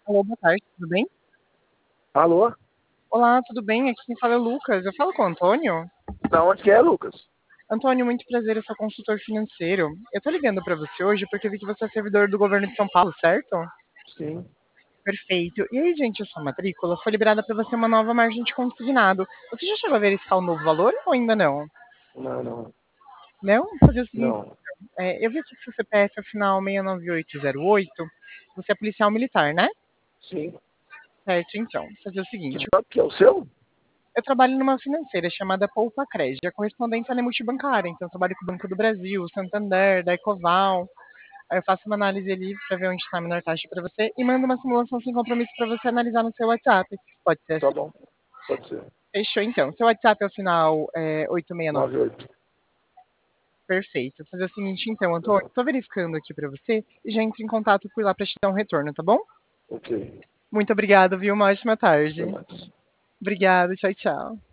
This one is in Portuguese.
Alô, boa tarde, tudo bem? Alô? Olá, tudo bem? Aqui quem fala é o Lucas. Eu falo com o Antônio. Da onde que é, Lucas? Antônio, muito prazer, eu sou consultor financeiro. Eu tô ligando pra você hoje porque eu vi que você é servidor do governo de São Paulo, certo? Sim. Perfeito. E aí, gente, a sua matrícula foi liberada pra você uma nova margem de consignado. Você já chegou a verificar o novo valor ou ainda não? Não, não, Não? Vou fazer o seguinte, não. eu vi aqui que seu CPF é o final 69808. Você é policial militar, né? Sim. Certo, então. Vou fazer o Que seguinte. banco que é o seu? Eu trabalho numa financeira chamada Poupa Crédito. A correspondente ela é multibancária, então eu trabalho com o Banco do Brasil, Santander, da Ecoval. Aí eu faço uma análise ali para ver onde está a menor taxa para você e mando uma simulação sem compromisso para você analisar no seu WhatsApp. Pode ser Tá assim? bom. Pode ser. Fechou então. Seu WhatsApp é o final 869. 98. Perfeito. Vou fazer o seguinte então, Antônio. Tá. Estou verificando aqui para você e já entro em contato por lá para te dar um retorno, tá bom? Ok. Muito obrigado, viu? Uma ótima Até tarde. mais. Obrigado, tchau, tchau.